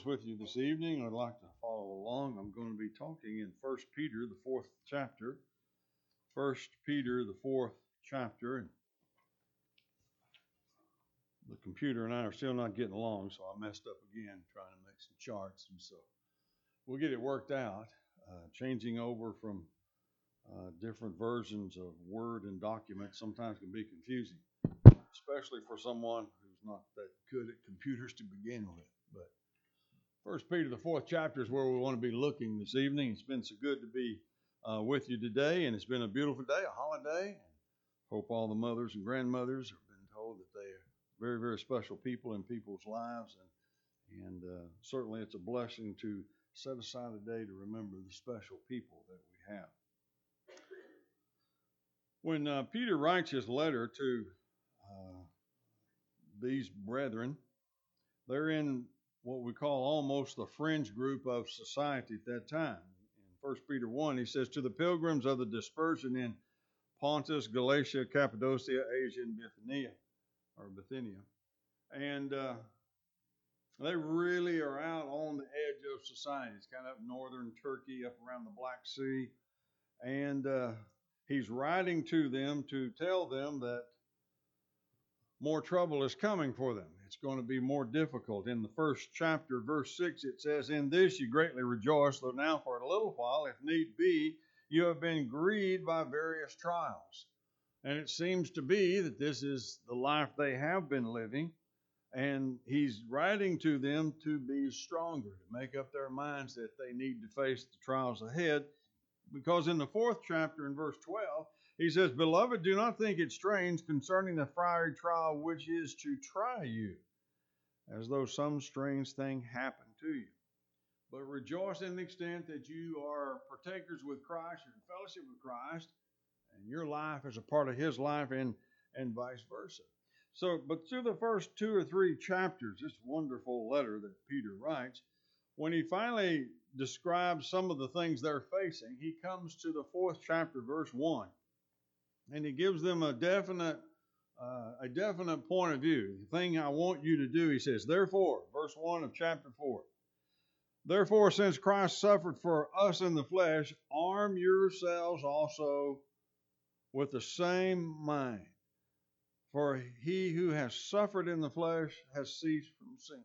With you this evening. I'd like to follow along. I'm going to be talking in First Peter, the fourth chapter. First Peter, the fourth chapter. And the computer and I are still not getting along, so I messed up again trying to make some charts. And so we'll get it worked out. Changing over from different versions of Word and documents sometimes can be confusing, especially for someone who's not that good at computers to begin with. But First Peter, the fourth chapter is where we want to be looking this evening. It's been so good to be with you today, and it's been a beautiful day, a holiday. Hope all the mothers and grandmothers have been told that they are very, very special people in people's lives, and certainly it's a blessing to set aside a day to remember the special people that we have. When Peter writes his letter to these brethren, they're in what we call almost the fringe group of society at that time. In 1 Peter 1, he says, "To the pilgrims of the dispersion in Pontus, Galatia, Cappadocia, Asia, and Bithynia. And they really are out on the edge of society. It's kind of up northern Turkey, up around the Black Sea. And he's writing to them to tell them that more trouble is coming for them. It's going to be more difficult. In the first chapter, verse 6, it says, "In this you greatly rejoice, though now for a little while, if need be, you have been grieved by various trials." And it seems to be that this is the life they have been living. And he's writing to them to be stronger, to make up their minds that they need to face the trials ahead. Because in the fourth chapter, in verse 12, he says, "Beloved, do not think it strange concerning the fiery trial which is to try you, as though some strange thing happened to you. But rejoice in the extent that you are partakers with Christ, you're in fellowship with Christ, and your life is a part of his life, and vice versa." So, but through the first 2 or 3 chapters, this wonderful letter that Peter writes, when he finally describes some of the things they're facing, he comes to the 4th chapter, verse 1. And he gives them a definite point of view. The thing I want you to do, he says, "Therefore," verse 1 of chapter 4, "Therefore, since Christ suffered for us in the flesh, arm yourselves also with the same mind. For he who has suffered in the flesh has ceased from sin."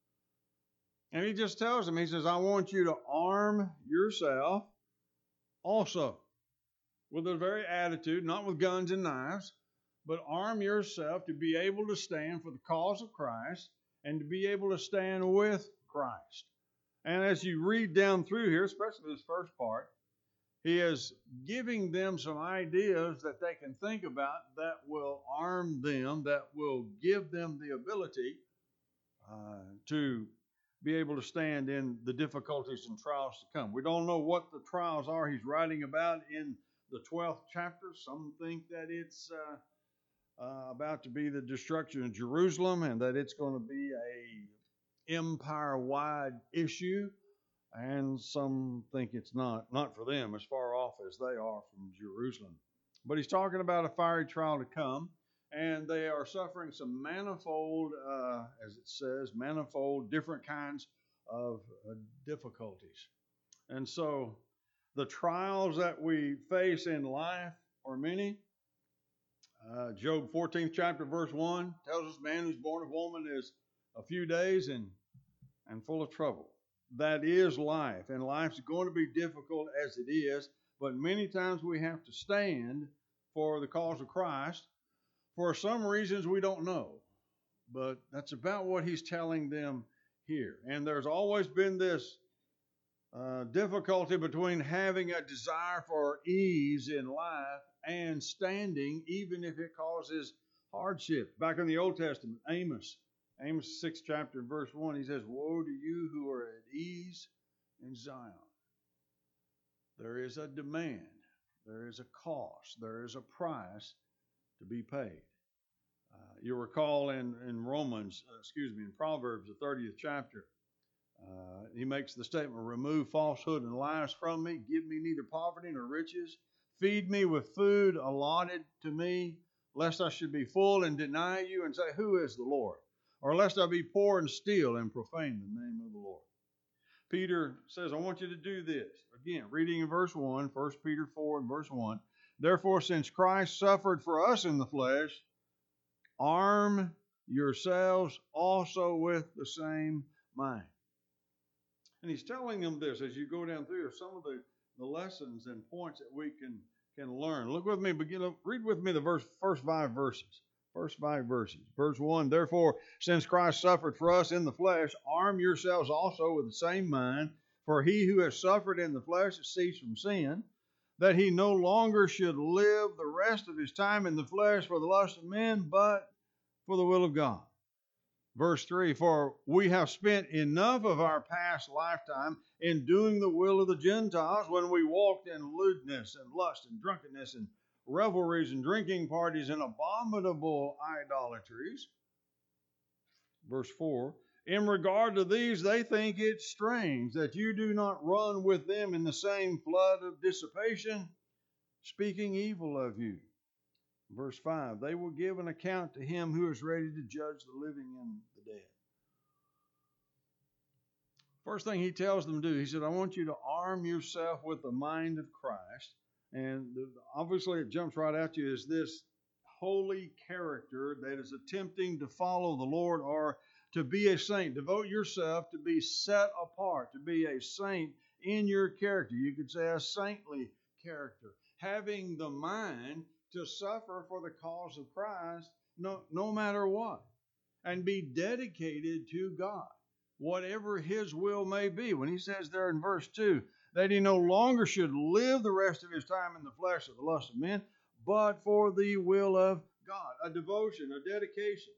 And he just tells them, he says, "I want you to arm yourself also." With the very attitude, not with guns and knives, but arm yourself to be able to stand for the cause of Christ and to be able to stand with Christ. And as you read down through here, especially this first part, he is giving them some ideas that they can think about that will arm them, that will give them the ability to be able to stand in the difficulties and trials to come. We don't know what the trials are he's writing about in the 12th chapter. Some think that it's about to be the destruction of Jerusalem and that it's going to be a empire-wide issue. And some think it's not for them, as far off as they are from Jerusalem. But he's talking about a fiery trial to come, and they are suffering some manifold, as it says, manifold different kinds of difficulties. And so the trials that we face in life are many. Job 14th chapter, verse 1 tells us, "Man who's born of woman is a few days and full of trouble." That is life, and life's going to be difficult as it is, but many times we have to stand for the cause of Christ for some reasons we don't know. But that's about what he's telling them here. And there's always been this difficulty between having a desire for ease in life and standing, even if it causes hardship. Back in the Old Testament, Amos 6th chapter, verse 1, he says, "Woe to you who are at ease in Zion." There is a demand, there is a cost, there is a price to be paid. You'll recall in Proverbs, the 30th chapter, he makes the statement, "Remove falsehood and lies from me. Give me neither poverty nor riches. Feed me with food allotted to me, lest I should be full and deny you and say, 'Who is the Lord?' or lest I be poor and steal and profane the name of the Lord. Peter says, I want you to do this. Again, reading in verse 1, 1 Peter 4 and verse 1. Therefore, since Christ suffered for us in the flesh, arm yourselves also with the same mind. And he's telling them this as you go down through some of the lessons and points that we can learn. Look with me, read with me the first 5 verses. First 5 verses. Verse 1, therefore, since Christ suffered for us in the flesh, arm yourselves also with the same mind, for he who has suffered in the flesh has ceased from sin, that he no longer should live the rest of his time in the flesh for the lust of men, but for the will of God. Verse 3, for we have spent enough of our past lifetime in doing the will of the Gentiles when we walked in lewdness and lust and drunkenness and revelries and drinking parties and abominable idolatries. Verse 4, in regard to these, they think it strange that you do not run with them in the same flood of dissipation, speaking evil of you. Verse 5, they will give an account to him who is ready to judge the living and the dead. First thing he tells them to do, he said, I want you to arm yourself with the mind of Christ. And obviously it jumps right at you is this holy character that is attempting to follow the Lord or to be a saint. Devote yourself to be set apart, to be a saint in your character. You could say a saintly character. Having the mind to suffer for the cause of Christ no matter what. And be dedicated to God, whatever his will may be. When he says there in verse 2, that he no longer should live the rest of his time in the flesh of the lust of men, but for the will of God. A devotion, a dedication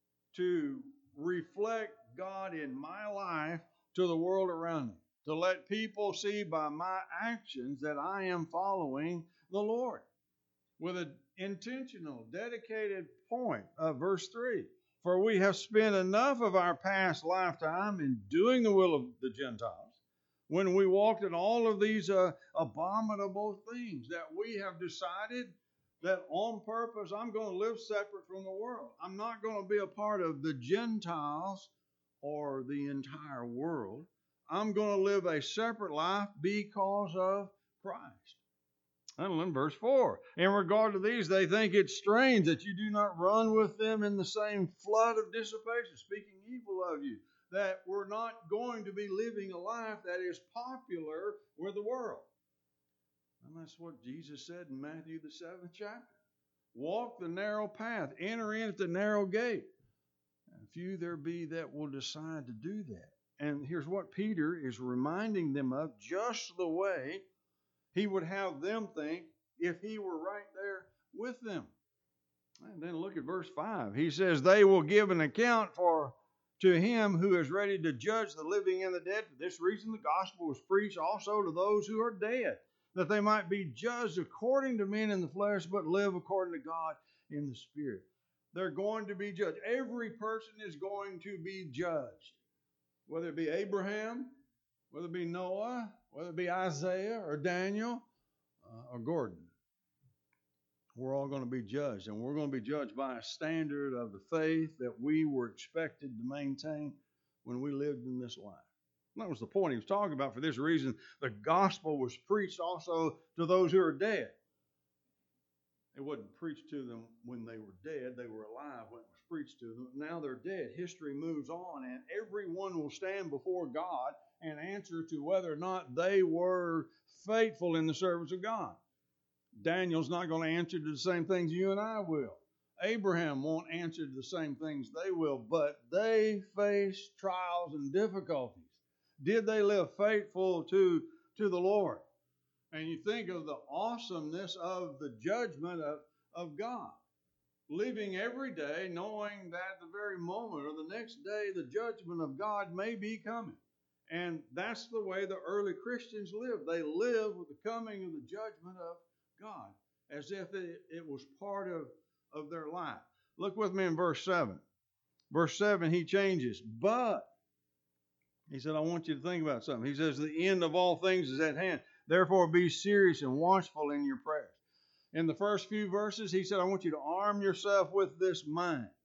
to reflect God in my life to the world around me. To let people see by my actions that I am following the Lord. With an intentional, dedicated point of verse 3. For we have spent enough of our past lifetime in doing the will of the Gentiles, when we walked in all of these abominable things that we have decided that on purpose I'm going to live separate from the world. I'm not going to be a part of the Gentiles or the entire world. I'm going to live a separate life because of Christ. And in verse 4, in regard to these, they think it strange that you do not run with them in the same flood of dissipation, speaking evil of you, that we're not going to be living a life that is popular with the world. And that's what Jesus said in Matthew the 7th chapter. Walk the narrow path, enter in at the narrow gate. And few there be that will decide to do that. And here's what Peter is reminding them of, just the way he would have them think if he were right there with them. And then look at verse 5. He says, they will give an account to him who is ready to judge the living and the dead. For this reason the gospel was preached also to those who are dead, that they might be judged according to men in the flesh, but live according to God in the Spirit. They're going to be judged. Every person is going to be judged. Whether it be Abraham, whether it be Noah, whether it be Isaiah or Daniel or Gordon. We're all going to be judged, and we're going to be judged by a standard of the faith that we were expected to maintain when we lived in this life. And that was the point he was talking about. For this reason, the gospel was preached also to those who are dead. It wasn't preached to them when they were dead. They were alive when it was preached to them. Now they're dead. History moves on, and everyone will stand before God and answer to whether or not they were faithful in the service of God. Daniel's not going to answer to the same things you and I will. Abraham won't answer to the same things they will, but they face trials and difficulties. Did they live faithful to the Lord? And you think of the awesomeness of the judgment of God. Living every day knowing that the very moment or the next day the judgment of God may be coming. And that's the way the early Christians lived. They lived with the coming of the judgment of God, as if it was part of their life. Look with me in verse 7. Verse 7, he changes. But, he said, I want you to think about something. He says, the end of all things is at hand. Therefore, be serious and watchful in your prayers. In the first few verses, he said, I want you to arm yourself with this mind.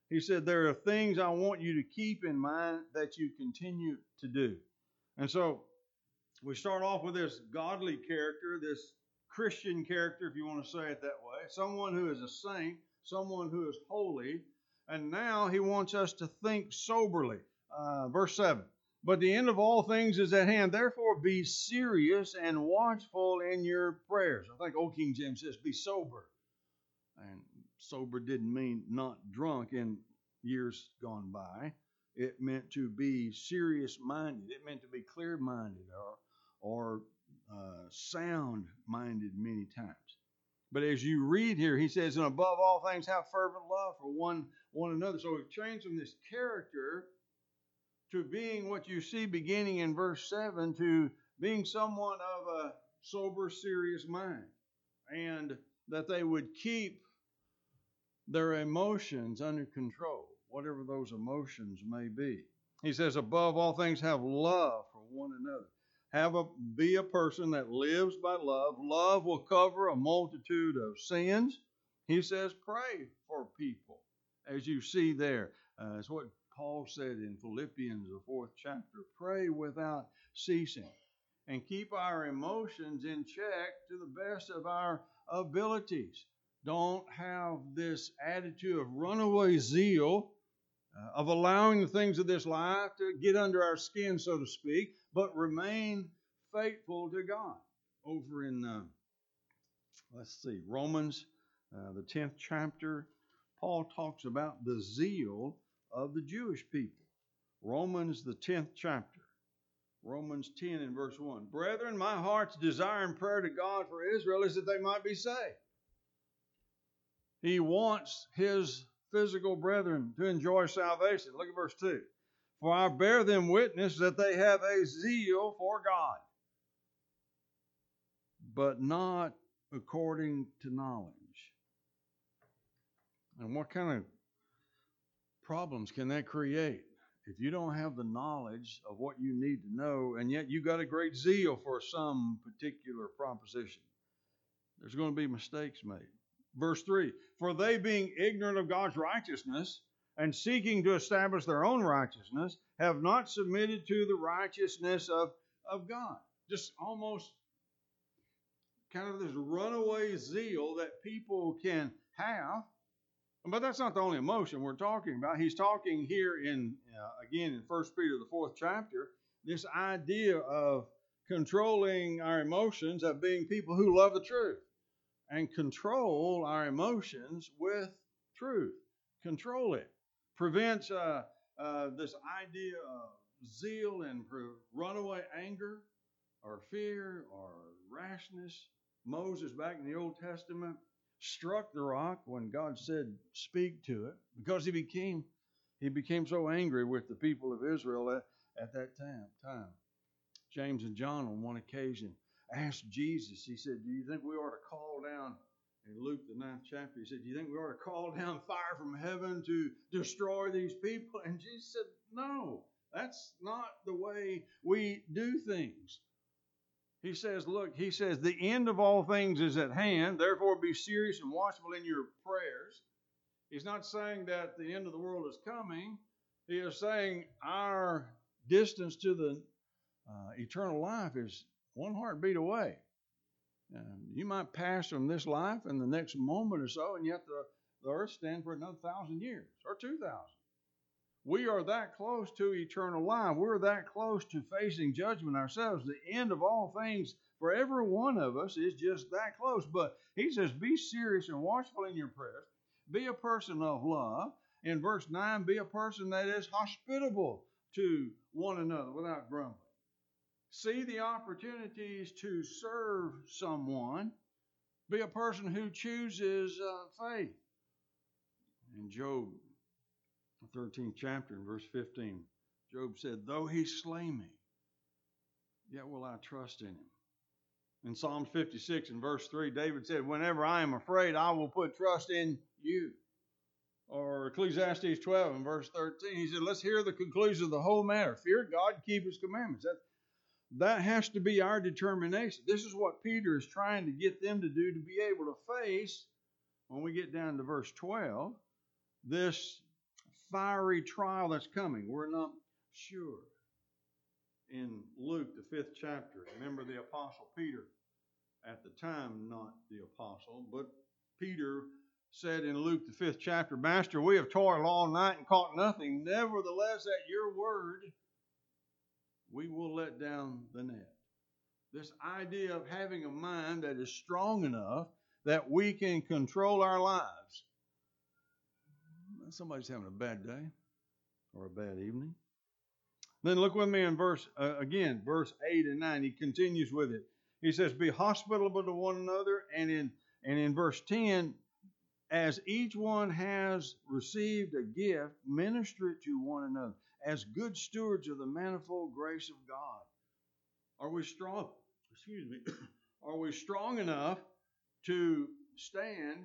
He said, there are things I want you to keep in mind that you continue to do. And so we start off with this godly character, this Christian character, if you want to say it that way, someone who is a saint, someone who is holy. And now he wants us to think soberly. Verse 7. But the end of all things is at hand. Therefore be serious and watchful in your prayers. I think Old King James says be sober. And sober didn't mean not drunk in years gone by. It meant to be serious-minded. It meant to be clear-minded or sound-minded many times. But as you read here, he says, and above all things, have fervent love for one another. So we've changed from this character to being what you see beginning in verse 7 to being someone of a sober, serious mind. And that they would keep their emotions under control, whatever those emotions may be. He says, above all things, have love for one another. Be a person that lives by love. Love will cover a multitude of sins. He says, pray for people, as you see there. It's what Paul said in Philippians, the 4th chapter. Pray without ceasing. And keep our emotions in check to the best of our abilities. Don't have this attitude of runaway zeal, of allowing the things of this life to get under our skin, so to speak, but remain faithful to God. Over in, Romans, the 10th chapter, Paul talks about the zeal of the Jewish people. Romans, the 10th chapter. Romans 10 and verse 1. Brethren, my heart's desire and prayer to God for Israel is that they might be saved. He wants his physical brethren to enjoy salvation. Look at verse 2. For I bear them witness that they have a zeal for God, but not according to knowledge. And what kind of problems can that create? If you don't have the knowledge of what you need to know, and yet you got a great zeal for some particular proposition, there's going to be mistakes made. Verse 3, for they being ignorant of God's righteousness and seeking to establish their own righteousness, have not submitted to the righteousness of God. Just almost kind of this runaway zeal that people can have. But that's not the only emotion we're talking about. He's talking here again in 1 Peter, the 4th chapter, this idea of controlling our emotions, of being people who love the truth. And control our emotions with truth. Control it. Prevents this idea of zeal and runaway anger or fear or rashness. Moses, back in the Old Testament, struck the rock when God said, speak to it, because he became so angry with the people of Israel at that time. James and John on one occasion asked Jesus, he said, do you think we ought to call down, in Luke the 9th chapter, he said, do you think we ought to call down fire from heaven to destroy these people? And Jesus said, no, that's not the way we do things. He says, the end of all things is at hand, therefore be serious and watchful in your prayers. He's not saying that the end of the world is coming. He is saying our distance to the eternal life is one heartbeat away. You might pass from this life in the next moment or so, and yet the earth stands for another 1,000 years or 2,000. We are that close to eternal life. We're that close to facing judgment ourselves. The end of all things for every one of us is just that close. But he says, be serious and watchful in your prayers. Be a person of love. In verse 9, be a person that is hospitable to one another without grumbling. See the opportunities to serve someone. Be a person who chooses faith. In Job, the 13th chapter, in verse 15, Job said, though he slay me, yet will I trust in him. In Psalm 56 and verse 3, David said, whenever I am afraid, I will put trust in you. Or Ecclesiastes 12 and verse 13, he said, let's hear the conclusion of the whole matter. Fear God, keep his commandments. That has to be our determination. This is what Peter is trying to get them to do, to be able to face, when we get down to verse 12, this fiery trial that's coming. We're not sure. In Luke, the 5th chapter, remember the Apostle Peter, at the time not the apostle, but Peter said in Luke, the 5th chapter, Master, we have toiled all night and caught nothing. Nevertheless, at your word, we will let down the net. This idea of having a mind that is strong enough that we can control our lives. Somebody's having a bad day or a bad evening. Then look with me in verse 8 and 9. He continues with it. He says, be hospitable to one another. And in verse 10, as each one has received a gift, minister it to one another as good stewards of the manifold grace of God. Are we strong? Are we strong enough to stand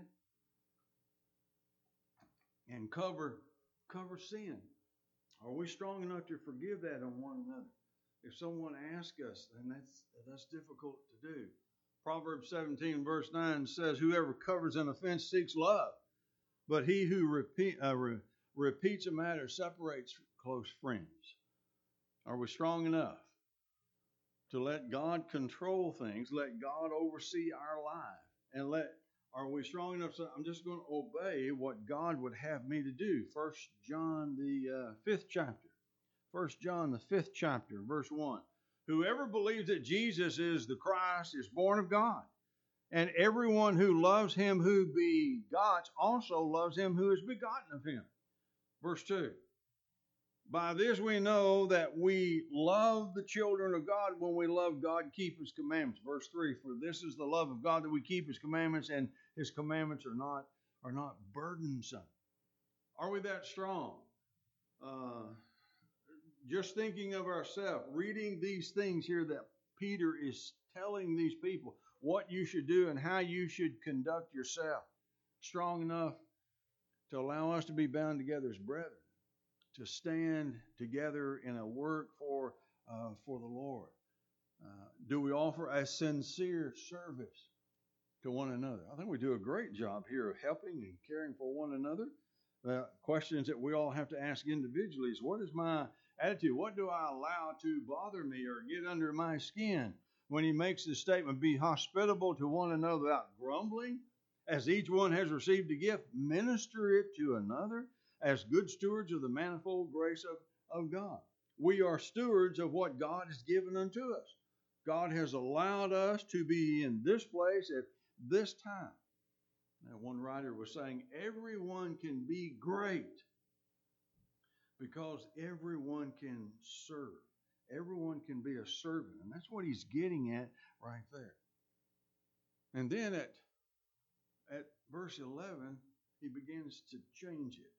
and cover sin? Are we strong enough to forgive that on one another? If someone asks us, then that's difficult to do. Proverbs 17 verse 9 says, whoever covers an offense seeks love, but he who repeats a matter separates close friends. Are we strong enough to let God control things, let God oversee our life, and are we strong enough to say, I'm just going to obey what God would have me to do? 1 John, the 5th chapter. 1 John, the 5th chapter, verse 1. Whoever believes that Jesus is the Christ is born of God. And everyone who loves him who begots also loves him who is begotten of him. Verse 2. By this we know that we love the children of God when we love God and keep his commandments. Verse 3. For this is the love of God, that we keep his commandments, and his commandments are not burdensome. Are we that strong? Just thinking of ourselves, reading these things here that Peter is telling these people what you should do and how you should conduct yourself. Strong enough to allow us to be bound together as brethren, to stand together in a work for the Lord. Do we offer a sincere service to one another? I think we do a great job here of helping and caring for one another. The questions that we all have to ask individually is, what is my attitude? What do I allow to bother me or get under my skin? When he makes the statement, be hospitable to one another without grumbling, as each one has received a gift, minister it to another as good stewards of the manifold grace of God. We are stewards of what God has given unto us. God has allowed us to be in this place at this time. Now, one writer was saying, everyone can be great because everyone can serve. Everyone can be a servant. And that's what he's getting at right there. And then at verse 11, he begins to change it.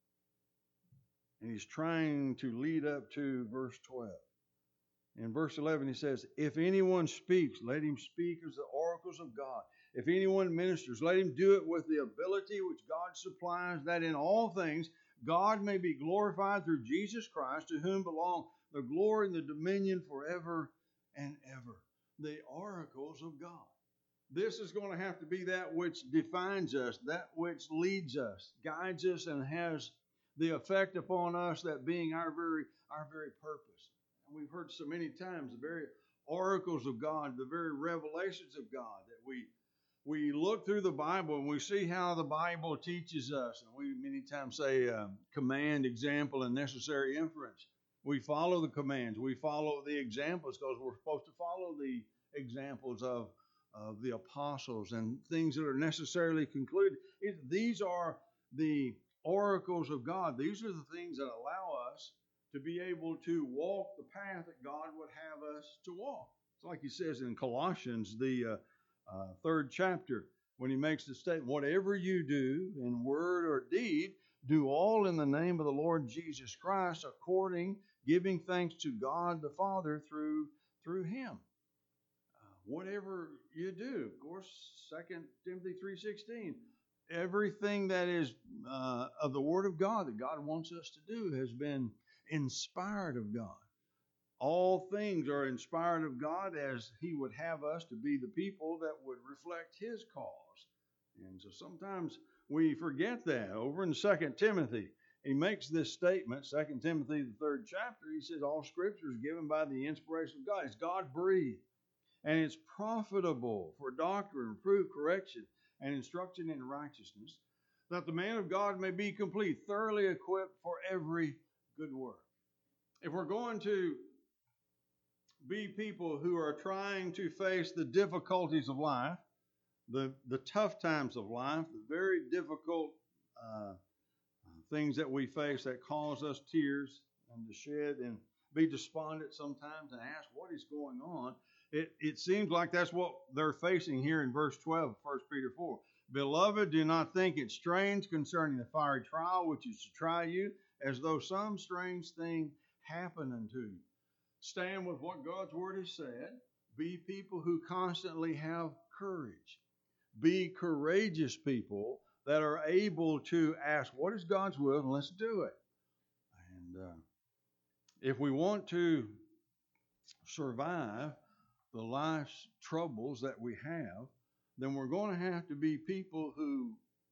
And he's trying to lead up to verse 12. In verse 11, he says, if anyone speaks, let him speak as the oracles of God. If anyone ministers, let him do it with the ability which God supplies, that in all things God may be glorified through Jesus Christ, to whom belong the glory and the dominion forever and ever. The oracles of God. This is going to have to be that which defines us, that which leads us, guides us, and has the effect upon us, that being our very purpose. And we've heard so many times the very oracles of God, the very revelations of God, that we look through the Bible and we see how the Bible teaches us. And we many times say command, example, and necessary inference. We follow the commands. We follow the examples because we're supposed to follow the examples of the apostles and things that are necessarily concluded. These are the oracles of God. These are the things that allow us to be able to walk the path that God would have us to walk. It's like he says in Colossians, the 3rd chapter, when he makes the statement, whatever you do in word or deed, do all in the name of the Lord Jesus Christ, giving thanks to God the Father through him. Whatever you do, of course, 2 Timothy 3:16, everything that is of the Word of God that God wants us to do has been inspired of God. All things are inspired of God as he would have us to be the people that would reflect his cause. And so sometimes we forget that. Over in 2 Timothy, he makes this statement, 2 Timothy, the 3rd chapter. He says, all Scripture is given by the inspiration of God. It's God-breathed. And it's profitable for doctrine, reproof, correction, and instruction in righteousness, that the man of God may be complete, thoroughly equipped for every good work. If we're going to be people who are trying to face the difficulties of life, the tough times of life, the very difficult things that we face that cause us tears and to shed and be despondent sometimes and ask what is going on, it seems like that's what they're facing here in verse 12 of 1 Peter 4. Beloved, do not think it strange concerning the fiery trial which is to try you, as though some strange thing happened unto you. Stand with what God's word has said. Be people who constantly have courage. Be courageous people that are able to ask, what is God's will, and let's do it. And if we want to survive the life's troubles that we have, then we're going to have to be people who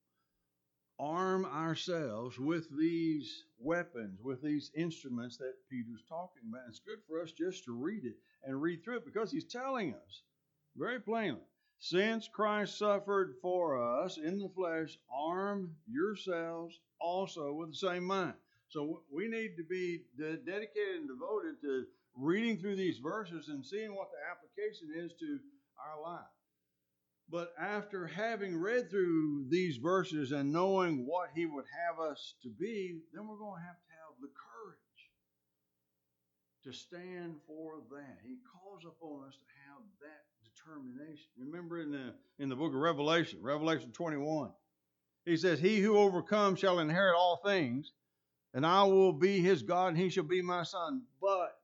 arm ourselves with these weapons, with these instruments that Peter's talking about. It's good for us just to read it and read through it because he's telling us very plainly, since Christ suffered for us in the flesh, arm yourselves also with the same mind. So we need to be dedicated and devoted to reading through these verses and seeing what the application is to our life. But after having read through these verses and knowing what he would have us to be, then we're going to have the courage to stand for that. He calls upon us to have that determination. Remember in the book of Revelation 21, he says, he who overcomes shall inherit all things, and I will be his God, and he shall be my son. But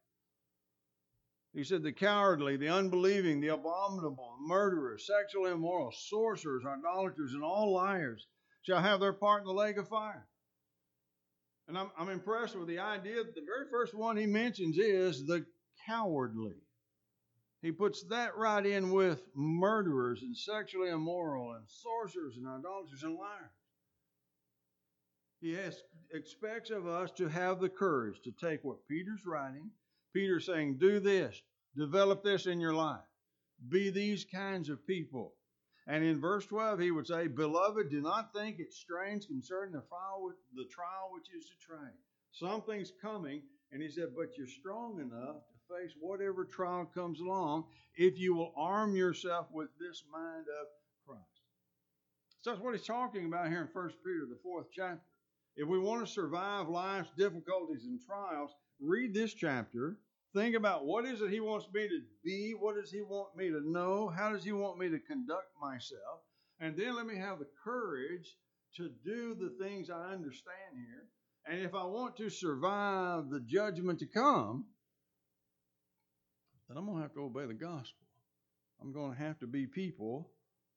he said, the cowardly, the unbelieving, the abominable, murderers, sexually immoral, sorcerers, idolaters, and all liars shall have their part in the lake of fire. And I'm impressed with the idea that the very first one he mentions is the cowardly. He puts that right in with murderers and sexually immoral and sorcerers and idolaters and liars. He expects of us to have the courage to take what Peter's writing. Peter's saying, do this, develop this in your life. Be these kinds of people. And in verse 12, he would say, beloved, do not think it strange concerning the trial which is to try. Something's coming, and he said, but you're strong enough to face whatever trial comes along if you will arm yourself with this mind of Christ. So that's what he's talking about here in 1 Peter, the 4th chapter. If we want to survive life's difficulties and trials, read this chapter. Think about what is it he wants me to be? What does he want me to know? How does he want me to conduct myself? And then let me have the courage to do the things I understand here. And if I want to survive the judgment to come, then I'm going to have to obey the gospel. I'm going to have to be people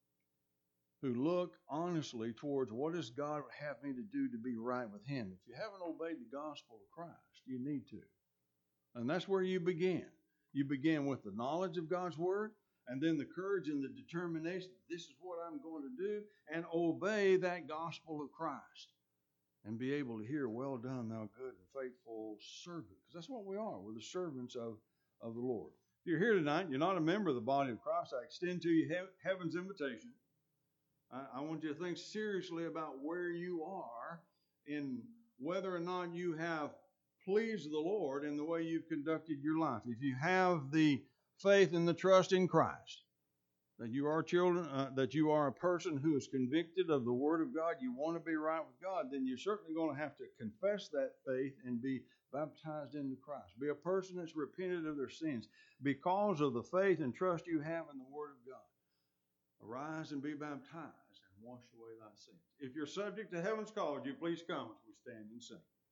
who look honestly towards what does God have me to do to be right with him. If you haven't obeyed the gospel of Christ, you need to. And that's where you begin. You begin with the knowledge of God's word, and then the courage and the determination, this is what I'm going to do, and obey that gospel of Christ. And be able to hear, well done, thou good and faithful servant. Because that's what we are. We're the servants of the Lord. If you're here tonight, you're not a member of the body of Christ, I extend to you heaven's invitation. I want you to think seriously about where you are in whether or not you have pleased the Lord in the way you've conducted your life. If you have the faith and the trust in Christ, that you are children, that you are a person who is convicted of the Word of God, you want to be right with God, then you're certainly going to have to confess that faith and be baptized into Christ. Be a person that's repented of their sins because of the faith and trust you have in the Word of God. Arise and be baptized and wash away thy sins. If you're subject to heaven's call, would you please come as we stand and sing.